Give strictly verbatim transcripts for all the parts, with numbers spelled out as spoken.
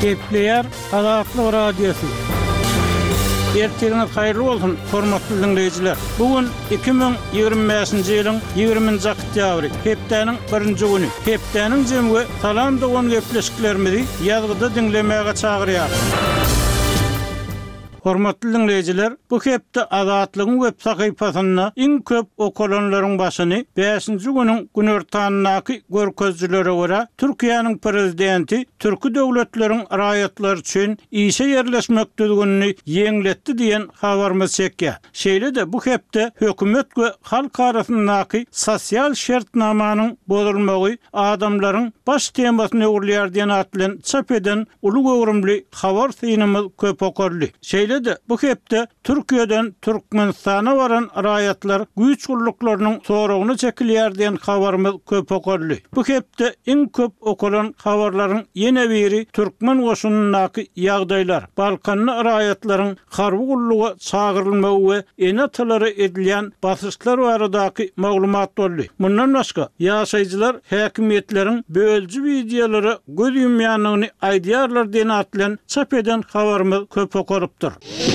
Kepleyer Adatlı Radyosu. Ertiriniz hayırlı olsun, hormatly dinleyijiler. Bugün iki bin ýygrimi beşinji ýylyň ýygrimiňji oktýabry, hepdeniň birinji güni. Hepdeniň jemgy salam dogan gepleşiklerimizi ýazgyda dinlemäge çagyrýar. Hormatly dinleyijiler, bu hepde Adatlygyň web sahypasyna iň köp okulanlaryň başyny beşinji güniň günertanynaky görkezjilere görä Türkiýanyň prezidenti türki döwletleriň raýatlary üçin işe ýerleşmek düzgünini ýeňletdi diýen habarmy çekýär. Şeýle-de bu hepde hökümet we halk arasyndaky sosial şertnamanyň bozulmagy adamlaryň baş temasyny öwrülýär diýen atlan çap eden uly gowrumly habar synymyz köp okurly. Şeýle de bu hepde Türkiýeden Türkmenistana baran raýatlar güýç guruluklarynyň soragyny çekilýär diýen habarymyz köp okurly. Bu hepde iň köp okulan habarlaryň ýene biri Türkmen goşunynyňky ýagdaýlar, Balkanly raýatlaryň harby guruluga çagyrylmagy we enatlary edilýän basyşlar baradaky maglumat boldy. Mundan başga ýaşaýjylar häkimetleriň bölji wideolary göz ýumýanlygyny aýdýarlar diýen atlan çap eden habarymyz köp okurypdyr.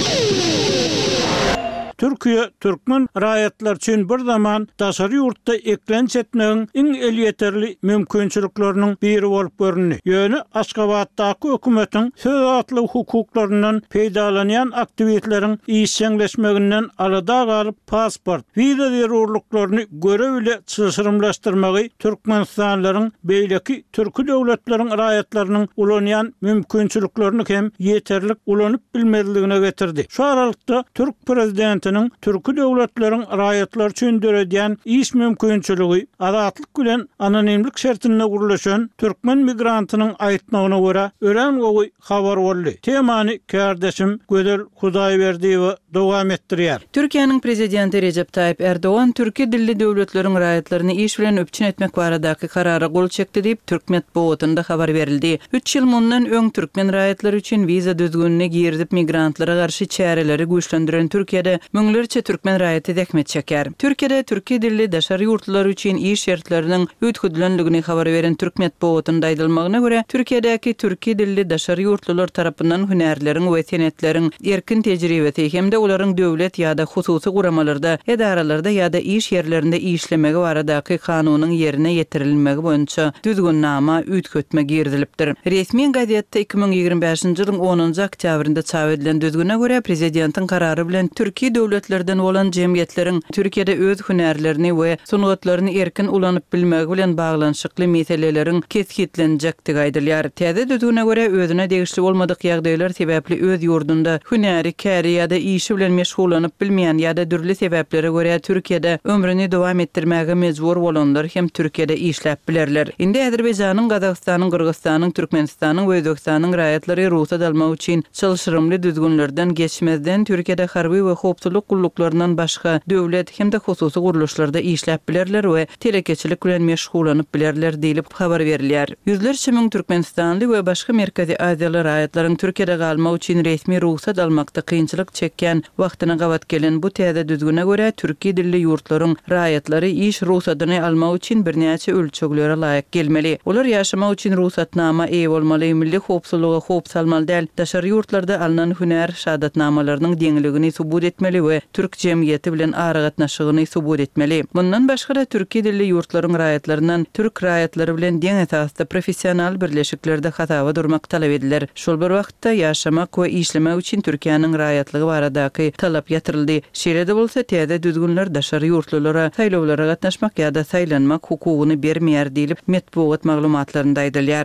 Türkiýe türkmen raýatlar üçin bir zaman daşary ýurtda eklenç etmegiň iň elýeterli mümkinçilikleriniň biri bolup görünýär. Ýöne Aşgabatdaky hökümetiň söz atly hukuklarynyň peýdalanýan aktiwitleriň işçileşmeginden alada galyp pasport, wiza zerurlyklaryny görew ile çyşyrymlaşdyrmagy türkmenistanlaryň beýleki türki döwletleriň raýatlarynyň ulanýan mümkinçiliklerini hem ýeterlik ulanyp bilmezligine getirdi. Şu aralykda Türk prezidenti Türki döwletleriň raýatlar üçin döredýän iş mümkinçiligi adatlyk bilen anonimlik şertine gurulýan türkmen migrantynyň aýtmagyna görä ören gowy habar boldy. Temany kardeşim Gödel Hudaýberdiýew dowam etdirýär. Türkiýanyň prezidenti Recep Tayyip Erdoğan türki dilli döwletleriň raýatlaryny iş bilen öpçün etmek baradaky karara gol çekdi diýip Türkmet bowatynda habar berildi. üç ýyl mundan öň türkmen raýatlary üçin wiza düzgünine girdip migrantlara garşy çäreleri güýçlendiren Türkiýede müňlerçe türkmen raýaty dekmet çeker. Türkiýede türki dilli daşary ýurtlar üçin iş şertleriniň öýtgüdilenligini habar beren Türkmet bowatynda aýdylmagyna görä, Türkiýedäki türki dilli daşary ýurtlar tarapyndan hünärleriň we senetleriň erkin tejribesi hemde olaryň döwlet ýa-da hususy guramalarda, edaralarda ýa-da iş ýerlerinde işlemegi baradaky kanunyň ýerine ýetirilmegi boýunça düzgünnama üýtgetme girdilipdir. Resmi gazetde iki bin ýygrimi beşinji ýylyň onunji oktýabrynda çap edilen düzgüne görä prezidentiň karary bilen türki döwletlerden bolan jemgyýetleriň Türkiýede öz hünärlerini we sungatlaryny erkin ulanyp bilmegi bilen baglanyşykly meseleleriň kesgitlenjekdigi aýdylýar. Täze düzgüne görä özüne degişli bolmadyk ýagdaýlar sebäpli öz ýurdunda hünäri käri ýa-da işi bilen meşgullanyp bilmeýän ýa-da dürli sebeplere görä Türkiýede ömrüni dowam etdirmäge mejbur bolanlar hem Türkiýede işläp bilerler. Indi Azerbaýjanyň, Gazagstanyň, Kyrgyzstanyň, Türkmenistanyň we Özbekistanyň raýatlary ruhsat almak üçin çylşyrymly düzgünlerden geçmezden Türkiýede harby we howpsuzlyk gulluklaryndan başga döwlet hem de hususy guruluşlarda işläp bilerler we telekeçilik bilen meşgullanyp bilerler diýilip habar berilýär. Yüzlerçe müň Türkmenistanly we başga Merkezi Aziýaly raýatlaryň Türkiýede galmak üçin resmi ruhsat almakda kynçylyk çekýän wagtyna gabat gelen bu täze düzgüne görä türki dilli ýurtlaryň raýatlary iş ruhsatyny almak üçin birnäçe ölçeklere laýyk gelmeli. Olar ýaşamak üçin ruhsatnama eý bolmaly, milli howpsuzlyga howp salmaly däl, daşary ýurtlarda alynan hünär şahatnamalarynyň deňligini subut etmeli we türk jemgyýeti bilen ara gatnaşygyny subut etmeli. Bundan başga da türki dilli ýurtlaryň raýatlaryndan türk raýatlary bilen deň esasda professional birleşiklerde hatawa durmak talap ediler. Şol bir wagtda ýaşamak we işlemek üçin Türkiýanyň raýatlygy baradaky talap ýatyryldy. Şeýle-de bolsa täze düzgünler daşary ýurtlulara saýlawlara gatnaşmak ýa-da saýlanmak hukugyny bermeýär diýilip metbuat maglumatlarynda aýdylýar.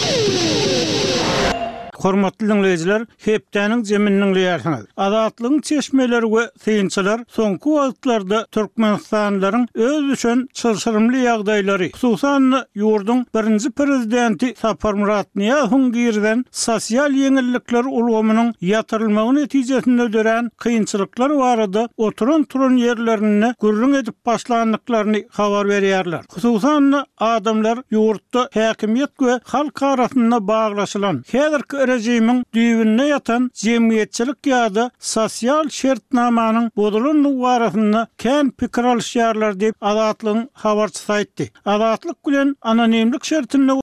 Hormatly dinleyijiler, hepdeniň jeminiň ýaşaňyz. Adatlygyň çeşmeleri we synçylar soňky wagtlarda Türkmenistanlaryň öz üçin çylşyrymly ýagdaýlary, hususan ýurduň birinji prezidenti Sapar Murat Niýazowyň girden sosial ýeňillikler ulgamynyň ýatyrylmagy netijesinde dören kynçylyklar barada oturan turan ýerlerini gürrüň edip başlandyklaryny habar berýärler. Hususan adamlar ýurtda häkimiýet we halk arasynda baglaşylan häzirki rejimiň düýbünde ýatan jemgyýetçilik ýa-da sosial şertnamanyň bozulmagy barasynda kän pikir alýarlar diýip Adatlygyň habarçysy aýtdy. Adatlyk bilen anonimlik şertine